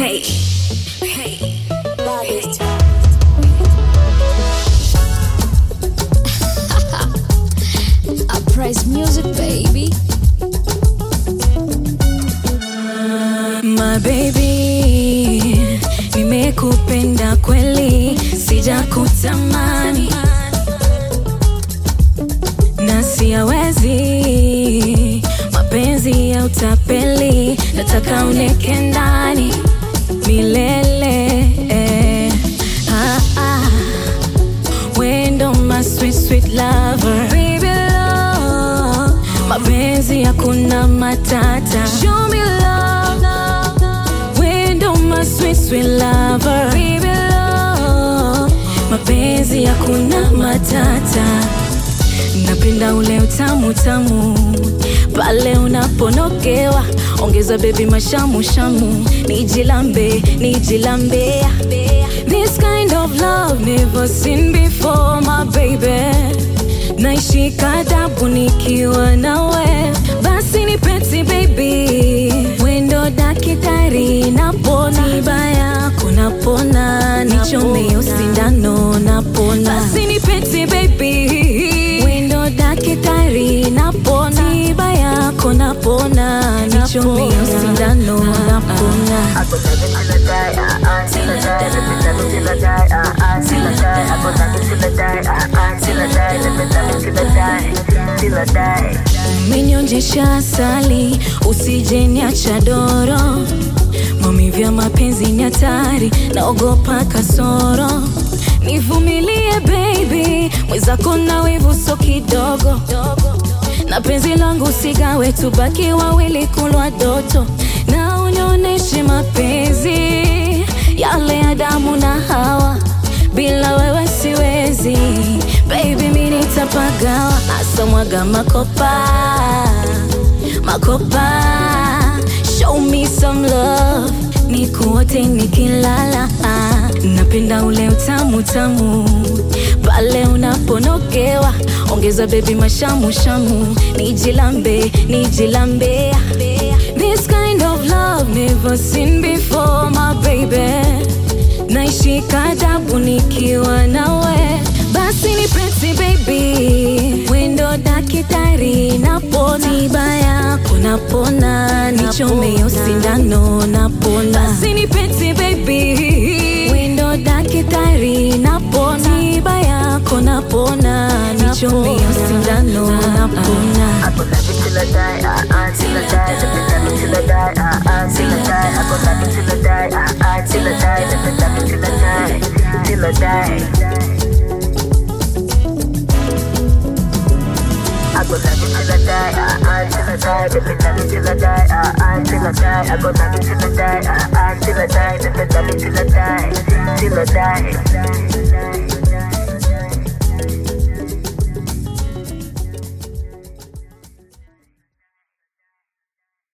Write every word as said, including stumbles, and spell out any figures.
Hey, hey, hey. Uprise music, baby. My baby, nimekupenda kweli, sijakutamani na siyawezi mapenzi ya utapeli, nataka uneke ndani milele eh. ah, ah. Wendo my sweet sweet lover, baby love, mapenzi hakuna matata, show me love. Wendo my sweet sweet lover, baby love, mapenzi hakuna matata. Napenda ule utamu tamu pale unaponokewa, ongeza baby mashamu shamu, nijilambe nijilambe. This kind of love never seen before, my baby. Naishika adabu nikiwa nawe, basi ni peti baby. Wendo dakitari napona, tiba yako napona, nichome usindano napona, basi ni peti baby. Wendo dakitari napona, tiba yako napona, nichome usindano napona. I go love it till I die, ah ah, till I die. Let me love it till I die, ah ah, till I die. I go love it till I die, ah ah, till I die. Let me love it till I die, till I die. Umenionjesha asali, usije niacha doro. Maumivu ya mapenzi ni hatari, naogopa kasoro. Nivumilie baby, mwenzako na wivu so kidogo. Na penzi langu sigawe, tubaki wawili kulwa doto. Na unioneshe mapenzi yale ya damu na Hawa, bila wewe siwezi baby, mimi nitapagawa. Asa mwaga makopa makopa, show me some love, nikuote nikilala. Napenda ule utamu tamu pale unaponokewa, ongeza baby mashamu shamu, nijilambe nijilambe. This kind of love never seen before, my baby. Naishika adabu nikiwa nawe, basi ni peti baby. Wendo dakitari napona, tiba yako napona, nichome usindano napona, basi ni peti baby. Wendo dakitari napona, tiba yako napona, nichome usindano napona. I go love it till I die, ah ah, till I die. Let me love it till I die, ah ah, till I die. I go love it till I die, ah ah, till I die. Let me love it till I die, till I die. I go love it till I die, ah ah, till I die. Let me love it till I die, ah ah, till I die. I go love it till I die, ah ah, till I die. Let me love it till I die, till I die.